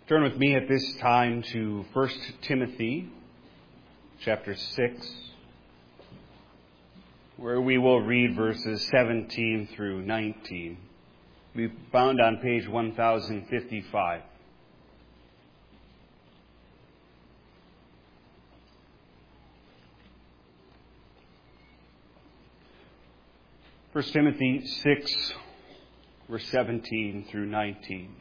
Turn with me at this time to 1 Timothy chapter 6, where we will read verses 17 through 19. We'll be found on page 1055. First Timothy 6, verse 17 through 19.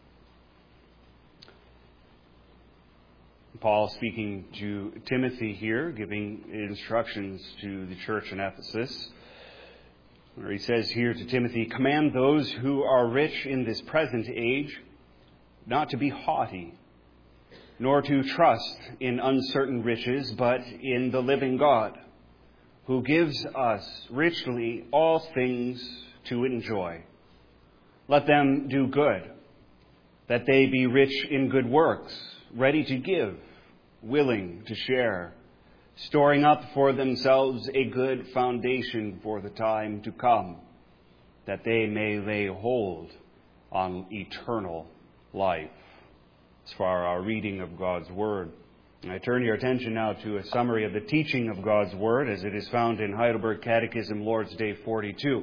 Paul speaking to Timothy here, giving instructions to the church in Ephesus, where he says here to Timothy, "Command those who are rich in this present age not to be haughty, nor to trust in uncertain riches, but in the living God, who gives us richly all things to enjoy. Let them do good, that they be rich in good works, ready to give, willing to share, storing up for themselves a good foundation for the time to come, that they may lay hold on eternal life." As far as our reading of God's Word. I turn your attention now to a summary of the teaching of God's Word as it is found in Heidelberg Catechism, Lord's Day 42.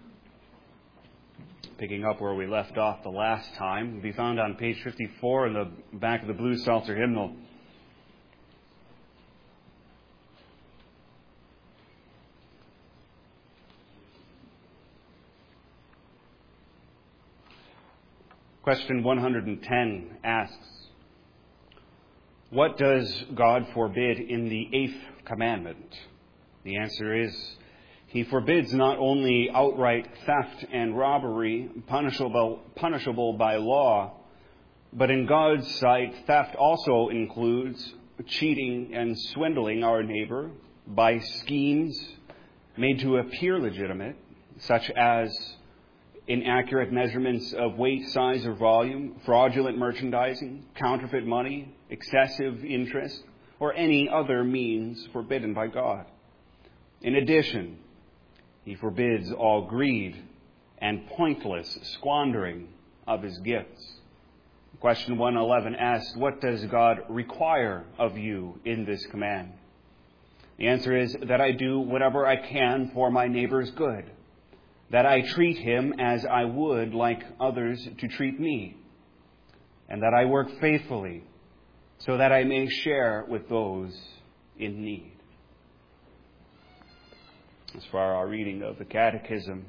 Picking up where we left off the last time, will be found on page 54 in the back of the Blue Psalter hymnal. Question 110 asks, what does God forbid in the 8th commandment? The answer is, He forbids not only outright theft and robbery, punishable by law, but in God's sight, theft also includes cheating and swindling our neighbor by schemes made to appear legitimate, such as inaccurate measurements of weight, size, or volume, fraudulent merchandising, counterfeit money, excessive interest, or any other means forbidden by God. In addition, He forbids all greed and pointless squandering of His gifts. Question 111 asks, what does God require of you in this command? The answer is that I do whatever I can for my neighbor's good, that I treat him as I would like others to treat me, and that I work faithfully so that I may share with those in need. As far as our reading of the Catechism.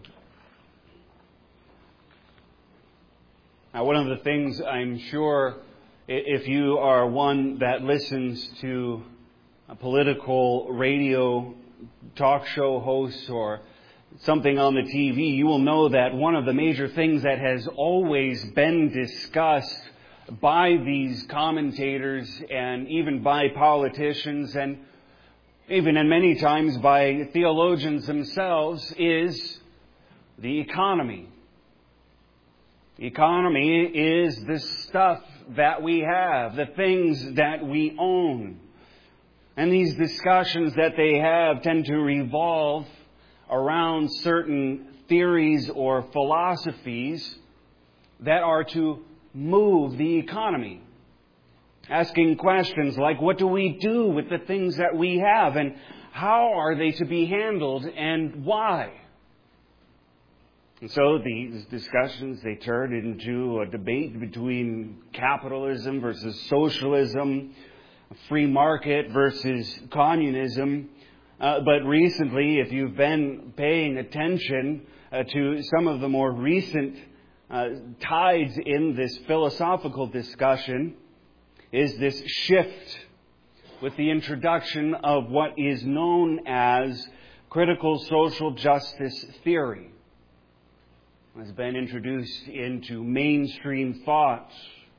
Now, one of the things I'm sure, if you are one that listens to a political radio talk show host or something on the TV, you will know that one of the major things that has always been discussed by these commentators and even by politicians and even and many times by theologians themselves is the economy. The economy is the stuff that we have, the things that we own. And these discussions that they have tend to revolve around certain theories or philosophies that are to move the economy. Asking questions like, what do we do with the things that we have, and how are they to be handled, and why? And so these discussions, they turn into a debate between capitalism versus socialism, free market versus communism. But recently, if you've been paying attention to some of the more recent tides in this philosophical discussion, is this shift with the introduction of what is known as critical social justice theory. It has been introduced into mainstream thought.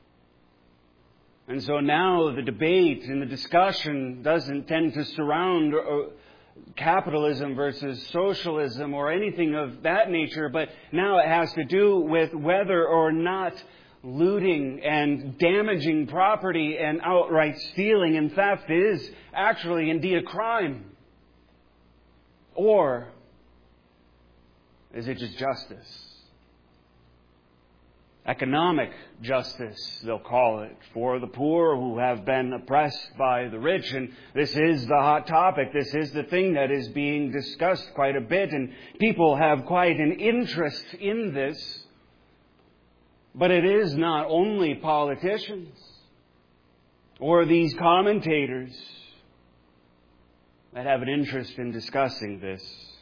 And so now the debate and the discussion doesn't tend to surround capitalism versus socialism or anything of that nature, but now it has to do with whether or not looting and damaging property and outright stealing and theft is actually indeed a crime. Or is it just justice? economic justice, they'll call it, for the poor who have been oppressed by the rich. And this is the hot topic. This is the thing that is being discussed quite a bit, and people have quite an interest in this. But it is not only politicians or these commentators that have an interest in discussing this.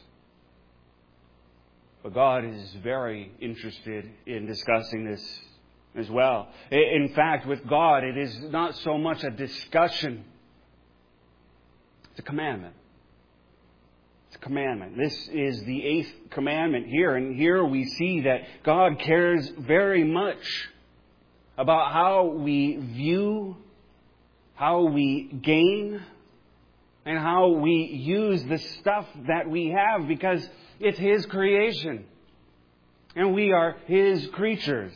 But God is very interested in discussing this as well. In fact, with God, it is not so much a discussion. It's a commandment. It's a commandment. This is the 8th commandment here. And here we see that God cares very much about how we view, how we gain, and how we use the stuff that we have, because it's His creation. And we are His creatures.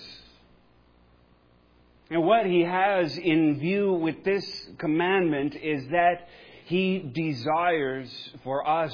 And what He has in view with this commandment is that He desires for us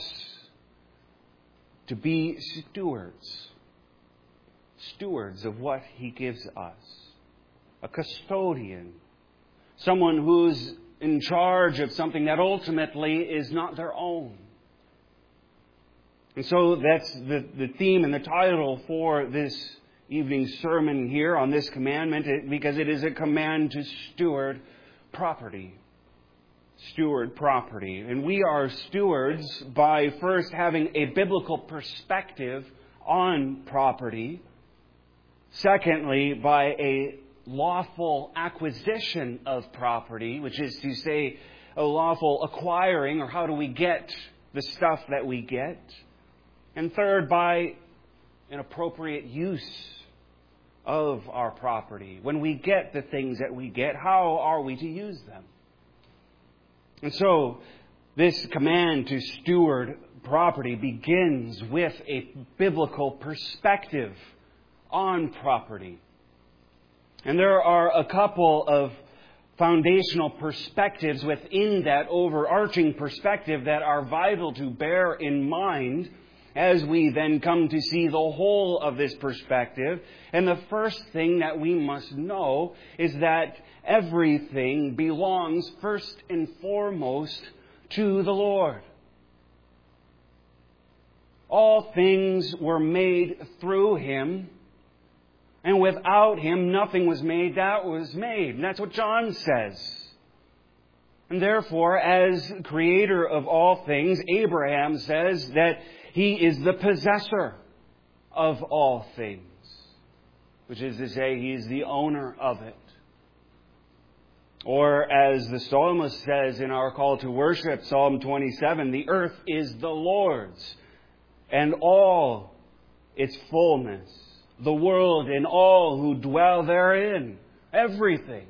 to be stewards. Stewards of what He gives us. A custodian. Someone who's in charge of something that ultimately is not their own. And so that's the theme and the title for this evening's sermon here on this commandment, because it is a command to steward property. Steward property. And we are stewards by first having a biblical perspective on property. Secondly, by a lawful acquisition of property, which is to say a lawful acquiring, or how do we get the stuff that we get. And third, by an appropriate use of our property. When we get the things that we get, how are we to use them? And so, this command to steward property begins with a biblical perspective on property. And there are a couple of foundational perspectives within that overarching perspective that are vital to bear in mind as we then come to see the whole of this perspective. And the first thing that we must know is that everything belongs first and foremost to the Lord. All things were made through Him, and without Him nothing was made that was made. And that's what John says. And therefore, as creator of all things, Abraham says that he is the possessor of all things, which is to say, he is the owner of it. Or as the psalmist says in our call to worship, Psalm 27, the earth is the Lord's, and all its fullness, the world and all who dwell therein, everything.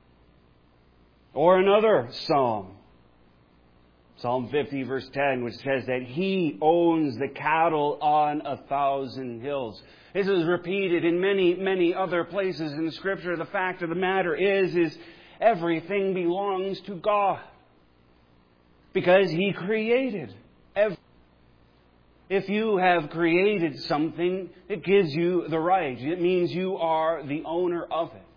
Or another psalm, Psalm 50 verse 10, which says that He owns the cattle on 1,000 hills. This is repeated in many, many other places in Scripture. The fact of the matter is everything belongs to God, because He created everything. If you have created something, it gives you the right. It means you are the owner of it.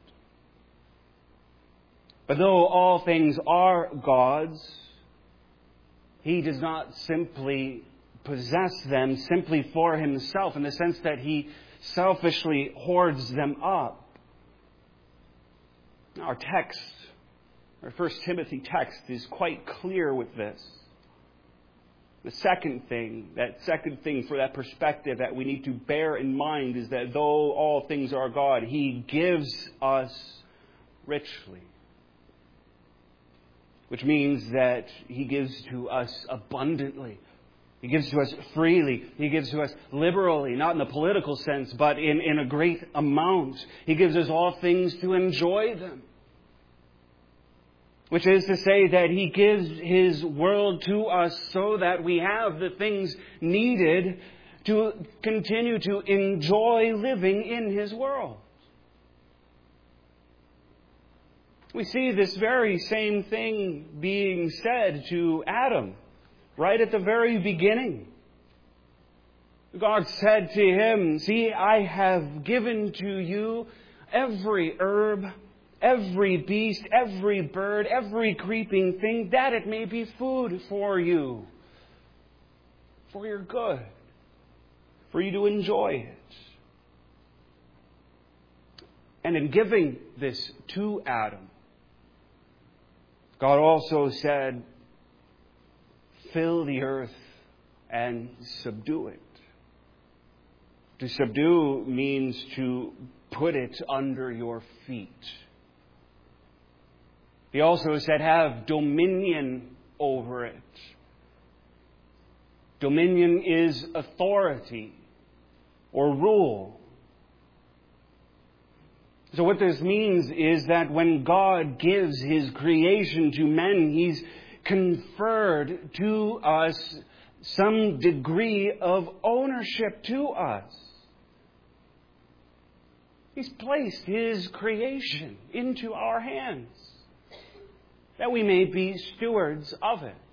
But though all things are God's, He does not simply possess them simply for Himself, in the sense that He selfishly hoards them up. Our text, our 1 Timothy text, is quite clear with this. The second thing for that perspective that we need to bear in mind is that though all things are God, He gives us richly. Which means that He gives to us abundantly. He gives to us freely. He gives to us liberally, not in the political sense, but in a great amount. He gives us all things to enjoy them. Which is to say that He gives His world to us so that we have the things needed to continue to enjoy living in His world. We see this very same thing being said to Adam right at the very beginning. God said to him, "See, I have given to you every herb, every beast, every bird, every creeping thing, that it may be food for you, for your good, for you to enjoy it. And in giving this to Adam, God also said, fill the earth and subdue it. To subdue means to put it under your feet. He also said, have dominion over it. Dominion is authority or rule. So what this means is that when God gives His creation to men, He's conferred to us some degree of ownership to us. He's placed His creation into our hands, that we may be stewards of it.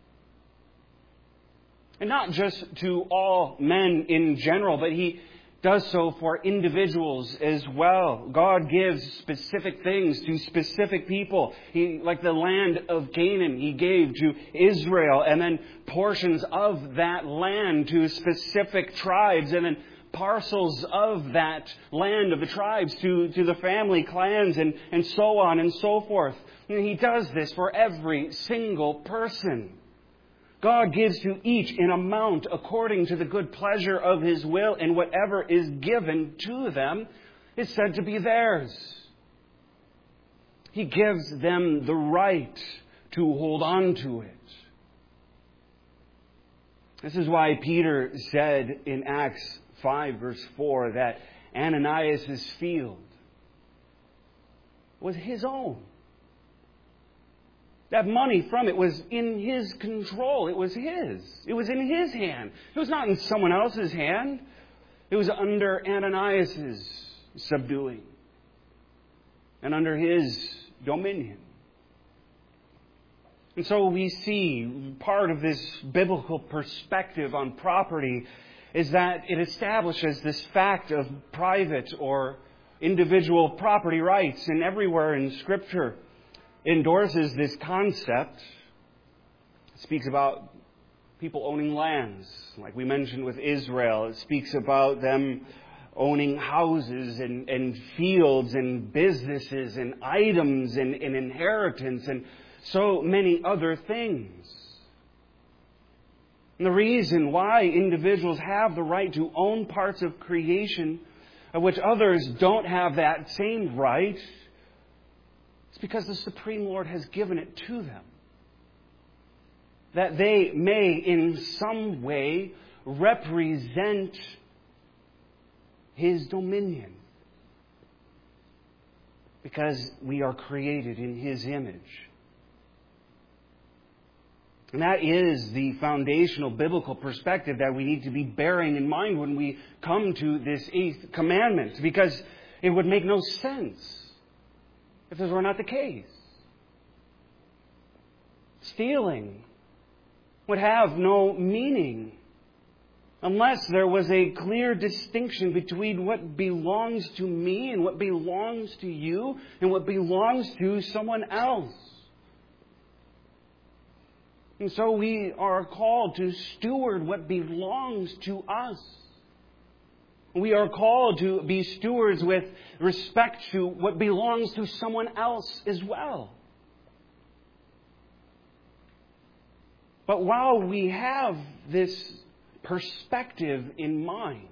And not just to all men in general, but He does so for individuals as well. God gives specific things to specific people. Like the land of Canaan, He gave to Israel, and then portions of that land to specific tribes, and then parcels of that land of the tribes to the family clans, and so on and so forth. And He does this for every single person. God gives to each an amount according to the good pleasure of His will, and whatever is given to them is said to be theirs. He gives them the right to hold on to it. This is why Peter said in Acts 5 verse 4 that Ananias' field was his own. That money from it was in his control. It was his. It was in his hand. It was not in someone else's hand. It was under Ananias' subduing and under his dominion. And so we see part of this biblical perspective on property is that it establishes this fact of private or individual property rights. And everywhere in Scripture endorses this concept. It speaks about people owning lands, like we mentioned with Israel. It speaks about them owning houses and fields and businesses and items and inheritance and so many other things. And the reason why individuals have the right to own parts of creation of which others don't have that same right, it's because the Supreme Lord has given it to them, that they may in some way represent His dominion, because we are created in His image. And that is the foundational biblical perspective that we need to be bearing in mind when we come to this 8th commandment, because it would make no sense if this were not the case. Stealing would have no meaning unless there was a clear distinction between what belongs to me and what belongs to you and what belongs to someone else. And so we are called to steward what belongs to us. We are called to be stewards with respect to what belongs to someone else as well. But while we have this perspective in mind,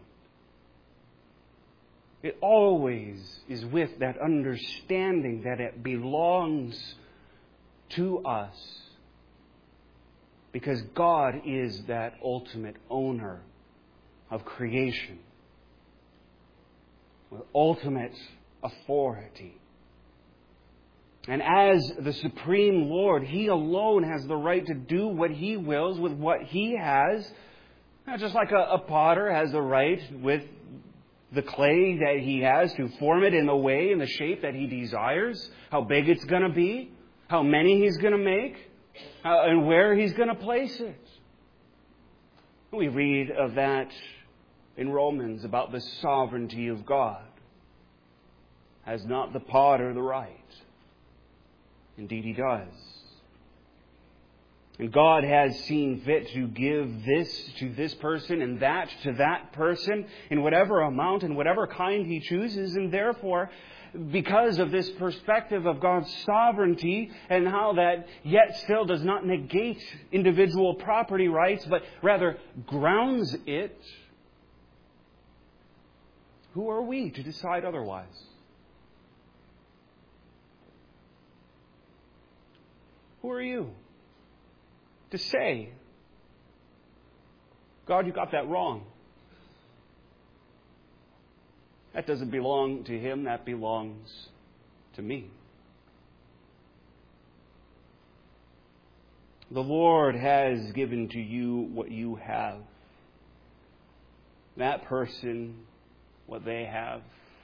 it always is with that understanding that it belongs to us, because God is that ultimate owner of creation, with ultimate authority. And as the Supreme Lord, He alone has the right to do what He wills with what He has. Just like a potter has the right with the clay that he has to form it in the way and the shape that he desires, how big it's going to be, how many he's going to make, and where he's going to place it. We read of that in Romans about the sovereignty of God. Has not the potter the right? Indeed he does. And God has seen fit to give this to this person and that to that person in whatever amount and whatever kind He chooses. And therefore, because of this perspective of God's sovereignty and how that yet still does not negate individual property rights, but rather grounds it, who are we to decide otherwise? Who are you to say, God, you got that wrong? That doesn't belong to Him, that belongs to me. The Lord has given to you what you have. That person, what they have.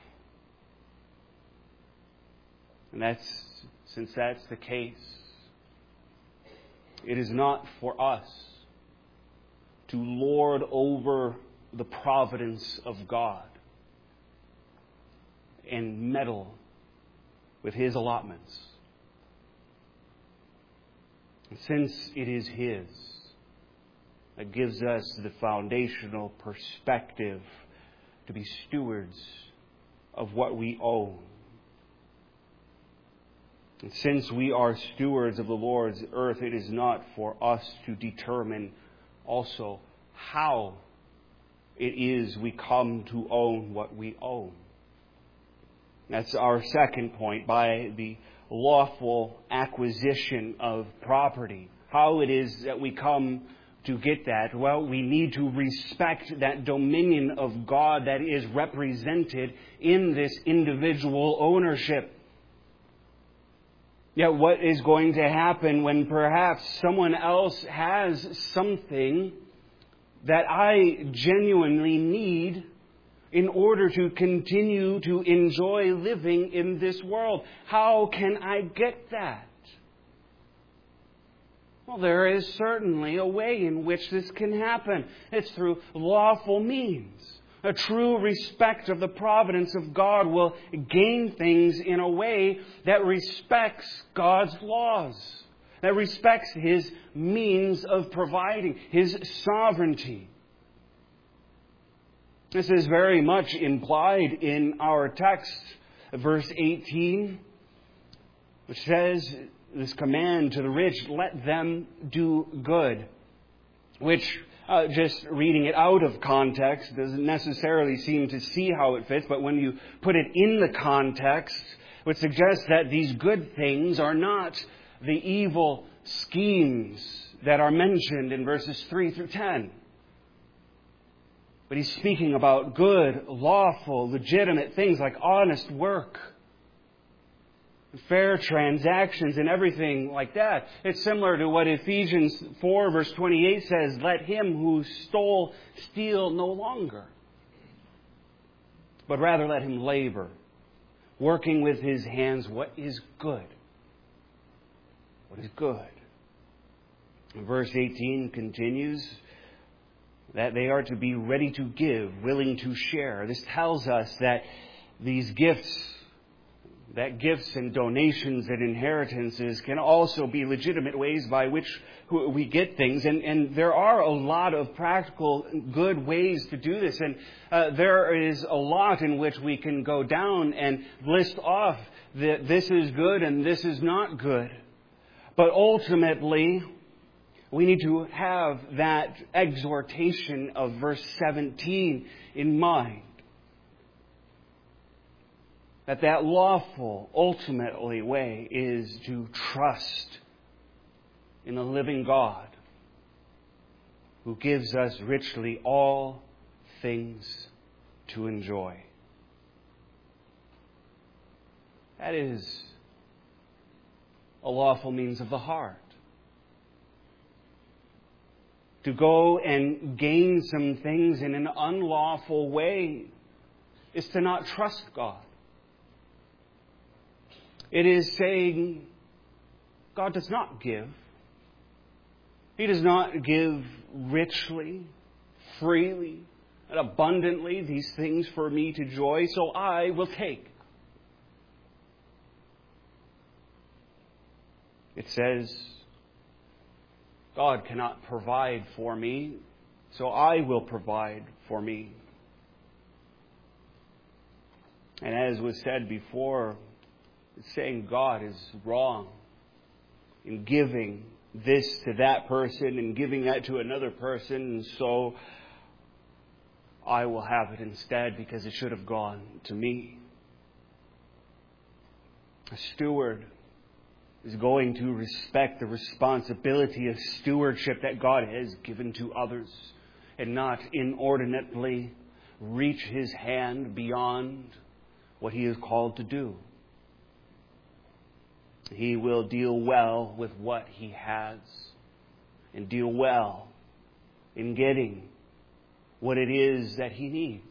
And since that's the case, it is not for us to lord over the providence of God and meddle with His allotments. And since it is His, that gives us the foundational perspective to be stewards of what we own. And since we are stewards of the Lord's earth, it is not for us to determine also how it is we come to own what we own. That's our second point, by the lawful acquisition of property. How it is that we come to get that? Well, we need to respect that dominion of God that is represented in this individual ownership. Yet what is going to happen when perhaps someone else has something that I genuinely need in order to continue to enjoy living in this world? How can I get that? Well, there is certainly a way in which this can happen. It's through lawful means. A true respect of the providence of God will gain things in a way that respects God's laws, that respects His means of providing, His sovereignty. This is very much implied in our text, verse 18, which says this command to the rich, let them do good, which just reading it out of context doesn't necessarily seem to see how it fits, but when you put it in the context, it would suggest that these good things are not the evil schemes that are mentioned in verses 3 through 10. But he's speaking about good, lawful, legitimate things like honest work, fair transactions and everything like that. It's similar to what Ephesians 4 verse 28 says, let him who stole steal no longer, but rather let him labor, working with his hands what is good. What is good. Verse 18 continues that they are to be ready to give, willing to share. This tells us that these gifts and donations and inheritances can also be legitimate ways by which we get things. And there are a lot of practical, good ways to do this. And there is a lot in which we can go down and list off that this is good and this is not good. But ultimately, we need to have that exhortation of verse 17 in mind. That lawful, ultimately way is to trust in the living God who gives us richly all things to enjoy. That is a lawful means of the heart. To go and gain some things in an unlawful way is to not trust God. It is saying God does not give. He does not give richly, freely, and abundantly these things for me to enjoy, so I will take. It says, God cannot provide for me, so I will provide for me. And as was said before, it's saying God is wrong in giving this to that person and giving that to another person, and so I will have it instead because it should have gone to me. A steward is going to respect the responsibility of stewardship that God has given to others and not inordinately reach His hand beyond what He is called to do. He will deal well with what He has and deal well in getting what it is that He needs.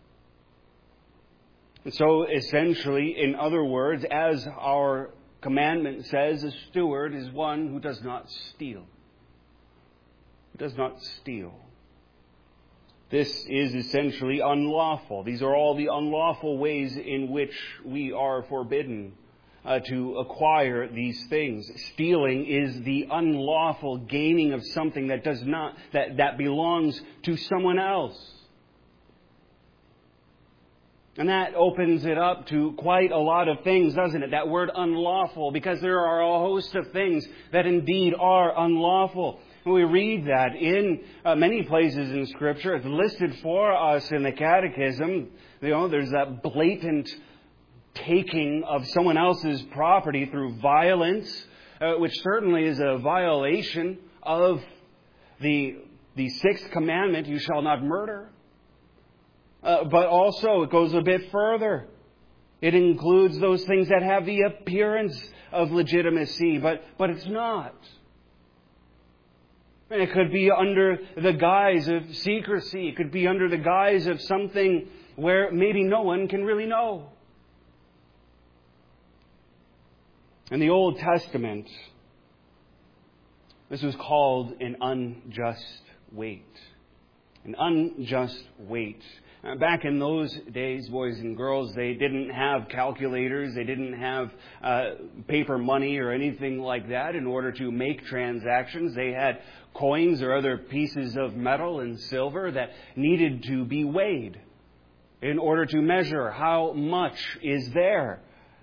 And so essentially, in other words, as our commandment says, a steward is one who does not steal. Who does not steal. This is essentially unlawful. These are all the unlawful ways in which we are forbidden to acquire these things. Stealing is the unlawful gaining of something that does not, that belongs to someone else. And that opens it up to quite a lot of things, doesn't it? That word unlawful, because there are a host of things that indeed are unlawful. We read that in many places in Scripture. It's listed for us in the Catechism. There's that blatant taking of someone else's property through violence, which certainly is a violation of the sixth commandment, you shall not murder. But also it goes a bit further. It includes those things that have the appearance of legitimacy, but it's not. And it could be under the guise of secrecy. It could be under the guise of something where maybe no one can really know. In the Old Testament, this was called an unjust weight. An unjust weight. Back in those days, boys and girls, they didn't have calculators. They didn't have paper money or anything like that in order to make transactions. They had coins or other pieces of metal and silver that needed to be weighed in order to measure how much is there.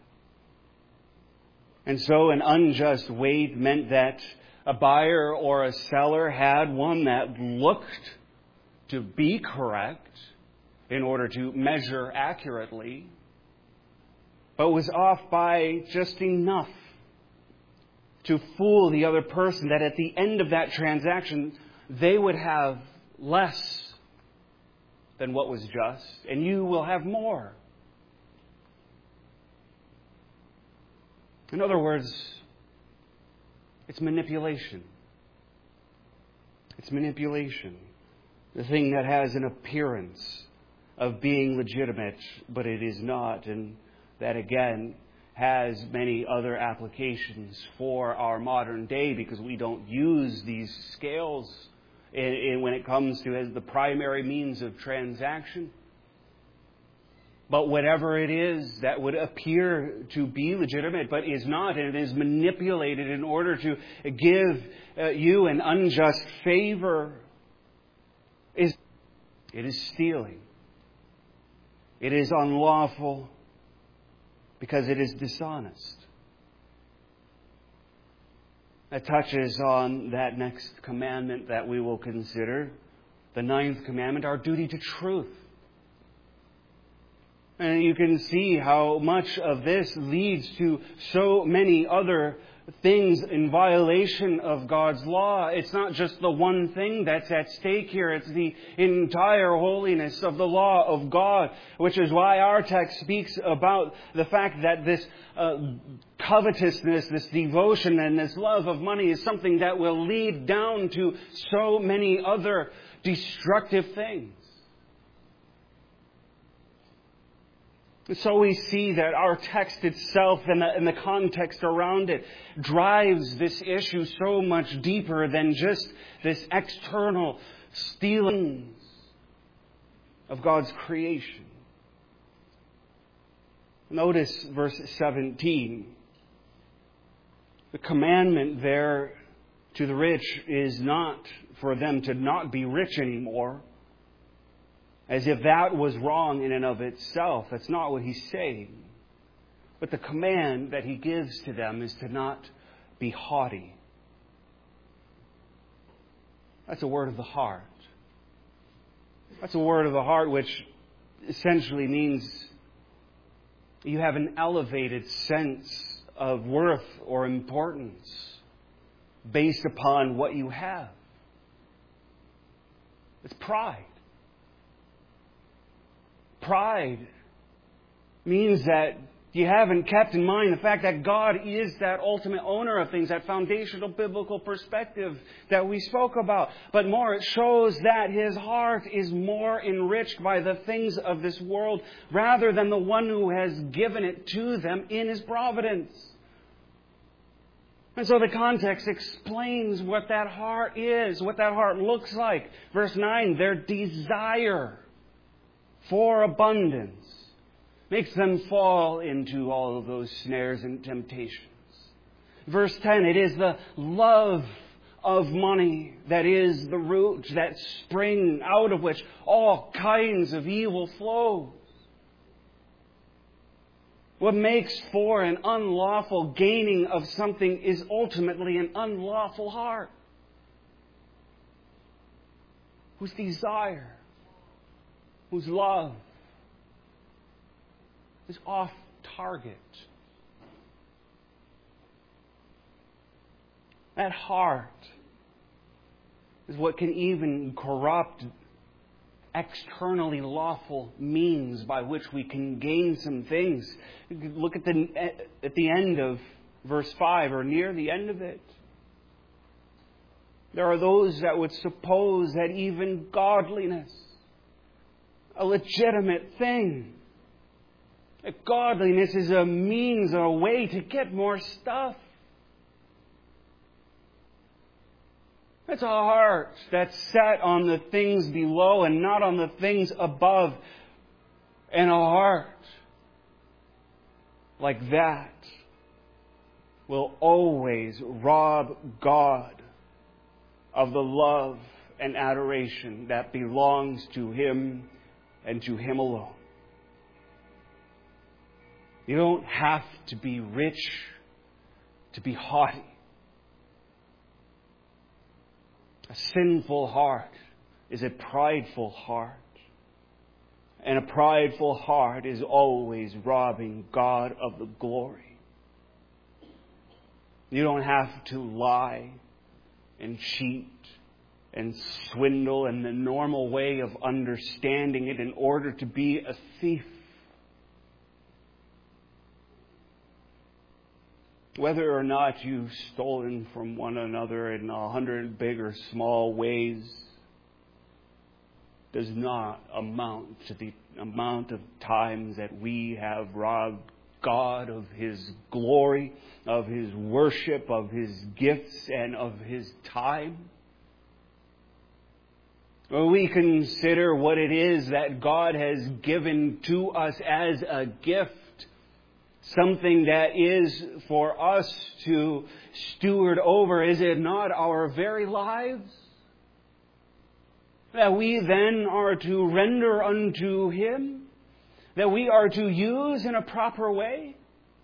And so an unjust weight meant that a buyer or a seller had one that looked to be correct in order to measure accurately, but was off by just enough to fool the other person that at the end of that transaction, they would have less than what was just, and you will have more. In other words, it's manipulation. It's manipulation. The thing that has an appearance of being legitimate, but it is not. And that, again, has many other applications for our modern day because we don't use these scales when it comes to as the primary means of transaction. But whatever it is that would appear to be legitimate but is not, and it is manipulated in order to give you an unjust favor, it is stealing. It is unlawful because it is dishonest. That touches on that next commandment that we will consider, the ninth commandment, our duty to truth. And you can see how much of this leads to so many other things in violation of God's law. It's not just the one thing that's at stake here. It's the entire holiness of the law of God, which is why our text speaks about the fact that this covetousness, this devotion, and this love of money is something that will lead down to so many other destructive things. So we see that our text itself and the context around it drives this issue so much deeper than just this external stealing of God's creation. Notice verse 17. The commandment there to the rich is not for them to not be rich anymore, as if that was wrong in and of itself. That's not what he's saying. But the command that he gives to them is to not be haughty. That's a word of the heart. That's a word of the heart which essentially means you have an elevated sense of worth or importance based upon what you have. It's pride. Pride means that you haven't kept in mind the fact that God is that ultimate owner of things, that foundational biblical perspective that we spoke about. But more, it shows that his heart is more enriched by the things of this world rather than the one who has given it to them in his providence. And so the context explains what that heart is, what that heart looks like. Verse 9, their desire for abundance makes them fall into all of those snares and temptations. Verse 10, it is the love of money that is the root, that spring out of which all kinds of evil flows. What makes for an unlawful gaining of something is ultimately an unlawful heart, whose desire, whose love is off target. That heart is what can even corrupt externally lawful means by which we can gain some things. Look at the end of verse 5, or near the end of it. There are those that would suppose that even godliness, a legitimate thing, that godliness is a means or a way to get more stuff. It's a heart that's set on the things below and not on the things above. And a heart like that will always rob God of the love and adoration that belongs to Him and to Him alone. You don't have to be rich to be haughty. A sinful heart is a prideful heart. And a prideful heart is always robbing God of the glory. You don't have to lie and cheat and swindle in the normal way of understanding it in order to be a thief. Whether or not you've stolen from one another in 100 big or small ways does not amount to the amount of times that we have robbed God of His glory, of His worship, of His gifts, and of His time. When we consider what it is that God has given to us as a gift, something that is for us to steward over, is it not our very lives? That we then are to render unto Him? That we are to use in a proper way?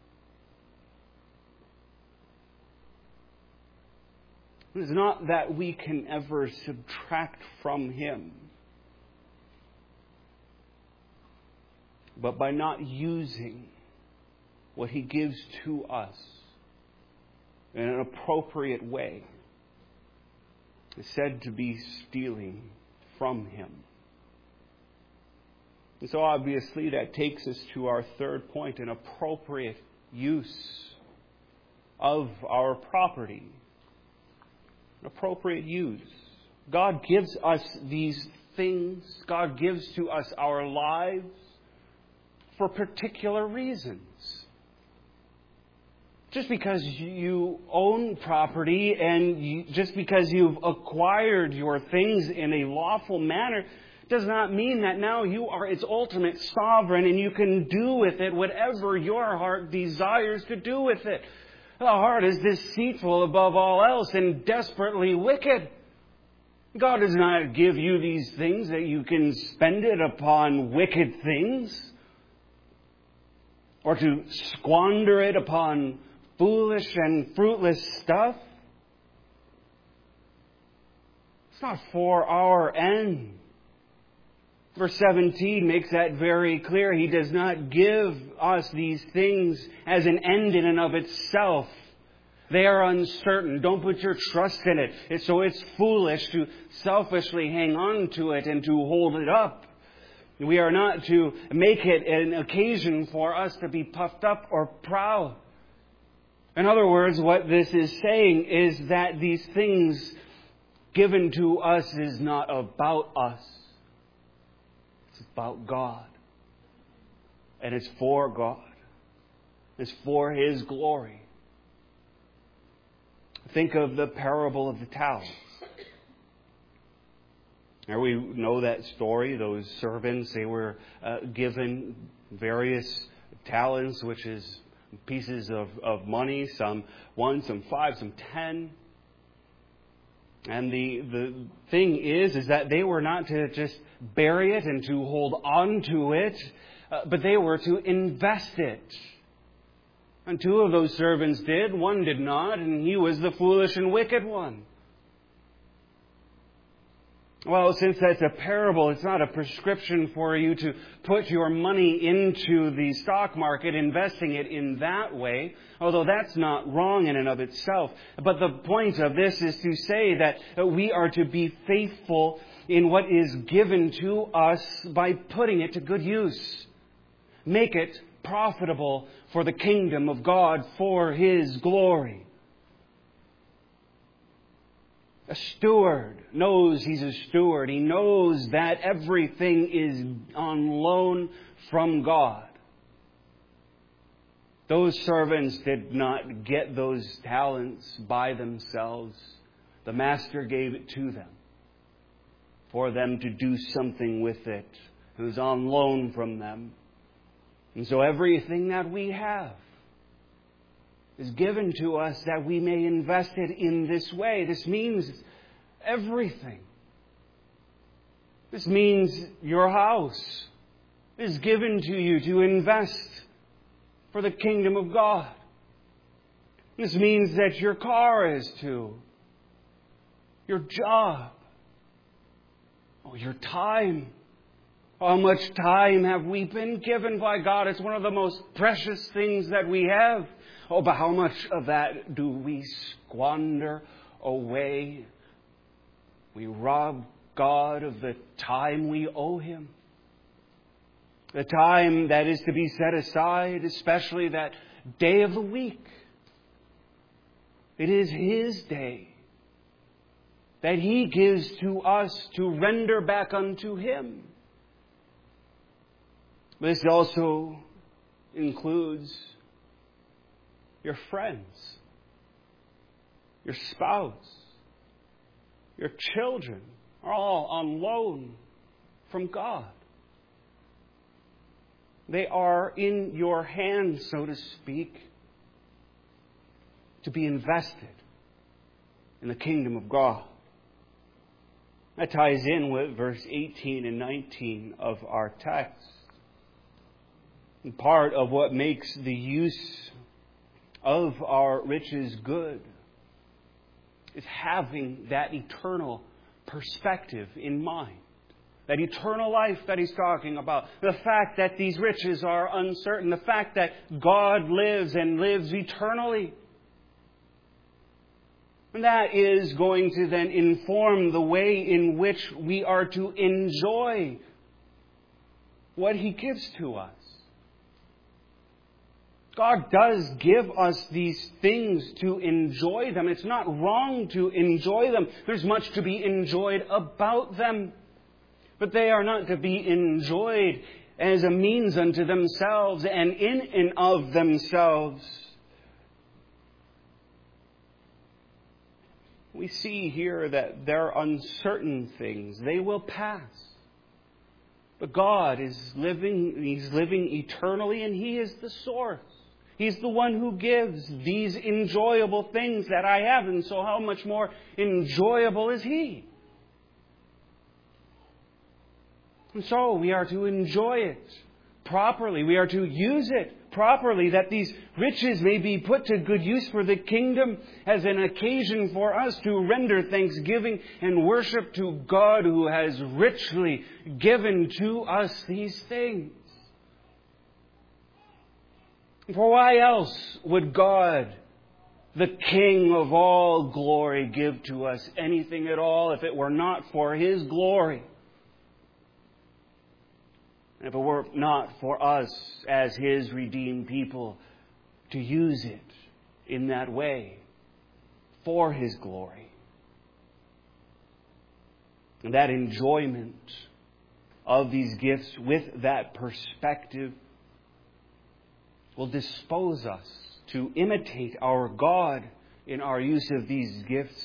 It is not that we can ever subtract from Him, but by not using what He gives to us in an appropriate way is said to be stealing from Him. And so obviously that takes us to our third point, an appropriate use of our property. An appropriate use. God gives us these things. God gives to us our lives for particular reasons. Just because you own property and just because you've acquired your things in a lawful manner does not mean that now you are its ultimate sovereign and you can do with it whatever your heart desires to do with it. The heart is deceitful above all else and desperately wicked. God does not give you these things that you can spend it upon wicked things, or to squander it upon foolish and fruitless stuff. It's not for our end. Verse 17 makes that very clear. He does not give us these things as an end in and of itself. They are uncertain. Don't put your trust in it. It's foolish to selfishly hang on to it and to hold it up. We are not to make it an occasion for us to be puffed up or proud. In other words, what this is saying is that these things given to us is not about us. It's about God. And it's for God. It's for His glory. Think of the parable of the talents. Now we know that story. Those servants, they were given various talents, which is pieces of money, some 1, some 5, some 10. And the thing is that they were not to just bury it and to hold on to it, but they were to invest it. And 2 of those servants did, 1 did not, and he was the foolish and wicked one. Well, since that's a parable, it's not a prescription for you to put your money into the stock market, investing it in that way, although that's not wrong in and of itself. But the point of this is to say that we are to be faithful in what is given to us by putting it to good use. Make it profitable for the kingdom of God, for His glory. A steward knows he's a steward. He knows that everything is on loan from God. Those servants did not get those talents by themselves. The master gave it to them for them to do something with it. It was on loan from them. And so everything that we have is given to us that we may invest it in this way. This means everything. This means your house is given to you to invest for the kingdom of God. This means that your car is too. Your job. Your time. How much time have we been given by God? It's one of the most precious things that we have. Oh, but how much of that do we squander away? We rob God of the time we owe Him. The time that is to be set aside, especially that day of the week. It is His day that He gives to us to render back unto Him. This also includes your friends, your spouse, your children are all on loan from God. They are in your hands, so to speak, to be invested in the kingdom of God. That ties in with verse 18 and 19 of our text. And part of what makes the use of our riches good is having that eternal perspective in mind. That eternal life that he's talking about. The fact that these riches are uncertain. The fact that God lives and lives eternally. And that is going to then inform the way in which we are to enjoy what He gives to us. God does give us these things to enjoy them. It's not wrong to enjoy them. There's much to be enjoyed about them. But they are not to be enjoyed as a means unto themselves and in and of themselves. We see here that they're uncertain things. They will pass. But God is living, He's living eternally, and He is the source. He's the one who gives these enjoyable things that I have. And so how much more enjoyable is He? And so we are to enjoy it properly. We are to use it properly, that these riches may be put to good use for the kingdom as an occasion for us to render thanksgiving and worship to God who has richly given to us these things. For why else would God, the King of all glory, give to us anything at all if it were not for His glory? And if it were not for us as His redeemed people to use it in that way for His glory. And that enjoyment of these gifts with that perspective will dispose us to imitate our God in our use of these gifts.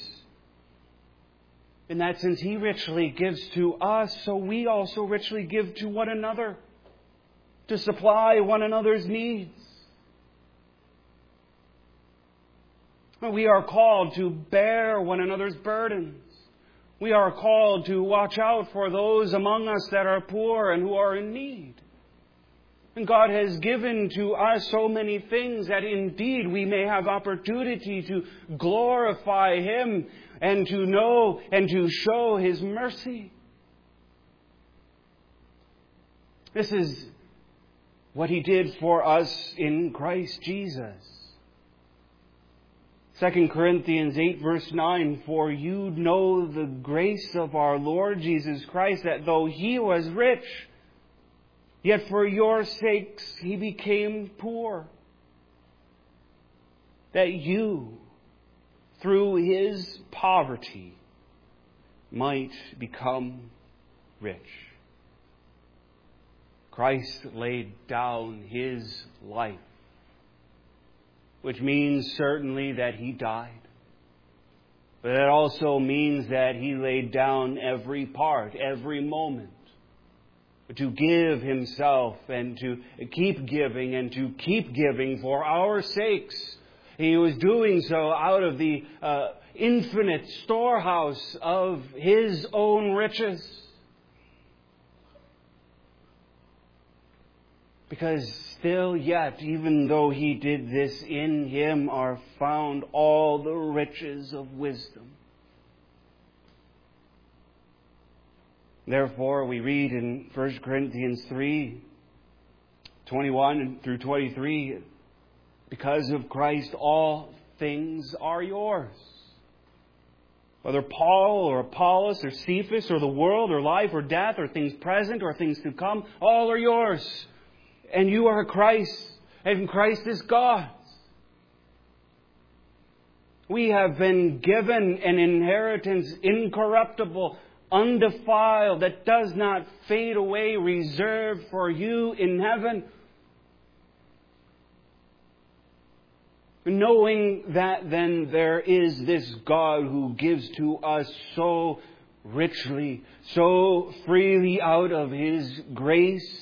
In that sense, He richly gives to us, so we also richly give to one another, to supply one another's needs. We are called to bear one another's burdens. We are called to watch out for those among us that are poor and who are in need. And God has given to us so many things that indeed we may have opportunity to glorify Him and to know and to show His mercy. This is what He did for us in Christ Jesus. 2 Corinthians 8 verse 9, for you know the grace of our Lord Jesus Christ, that though He was rich, yet for your sakes He became poor, that you, through His poverty, might become rich. Christ laid down His life, which means certainly that He died. But it also means that He laid down every part, every moment, to give Himself and to keep giving and to keep giving for our sakes. He was doing so out of the infinite storehouse of His own riches. Because still yet, even though He did this, in Him are found all the riches of wisdom. Therefore, we read in 1 Corinthians 3, 21 through 23, because of Christ, all things are yours. Whether Paul or Apollos or Cephas or the world or life or death or things present or things to come, all are yours. And you are Christ, and Christ is God's. We have been given an inheritance incorruptible, undefiled, that does not fade away, reserved for you in heaven. Knowing that then there is this God who gives to us so richly, so freely out of His grace,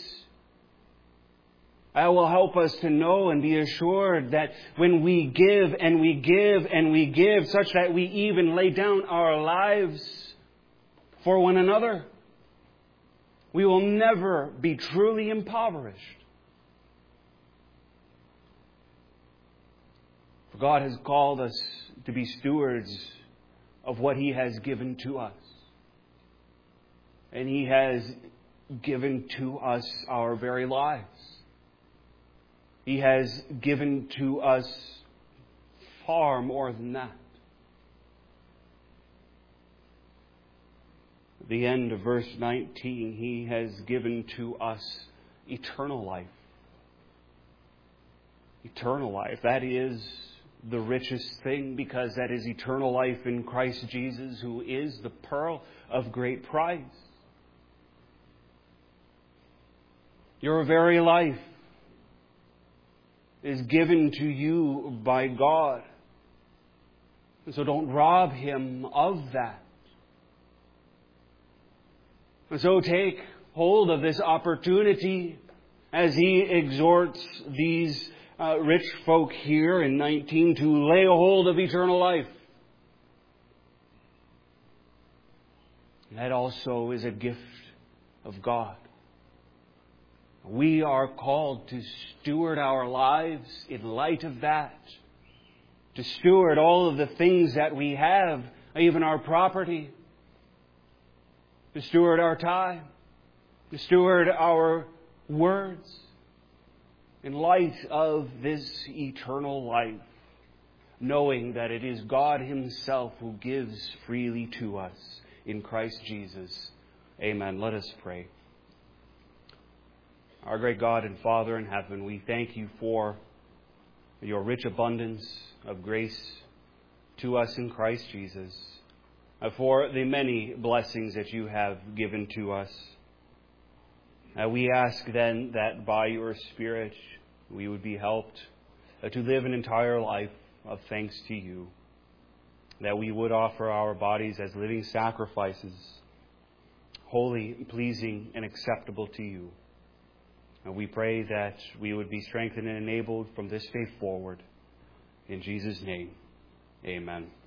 that will help us to know and be assured that when we give and we give and we give, such that we even lay down our lives for one another, we will never be truly impoverished. For God has called us to be stewards of what He has given to us. And He has given to us our very lives. He has given to us far more than that. At the end of verse 19, He has given to us eternal life. Eternal life. That is the richest thing, because that is eternal life in Christ Jesus, who is the pearl of great price. Your very life is given to you by God. And so don't rob Him of that. And so take hold of this opportunity as He exhorts these rich folk here in 19 to lay hold of eternal life. That also is a gift of God. We are called to steward our lives in light of that. To steward all of the things that we have, even our property. To steward our time. To steward our words in light of this eternal life, knowing that it is God Himself who gives freely to us in Christ Jesus. Amen. Let us pray. Our great God and Father in heaven, we thank You for Your rich abundance of grace to us in Christ Jesus, for the many blessings that You have given to us. We ask then that by Your Spirit we would be helped to live an entire life of thanks to You, that we would offer our bodies as living sacrifices, holy, pleasing, and acceptable to You. And we pray that we would be strengthened and enabled from this day forward. In Jesus' name, amen.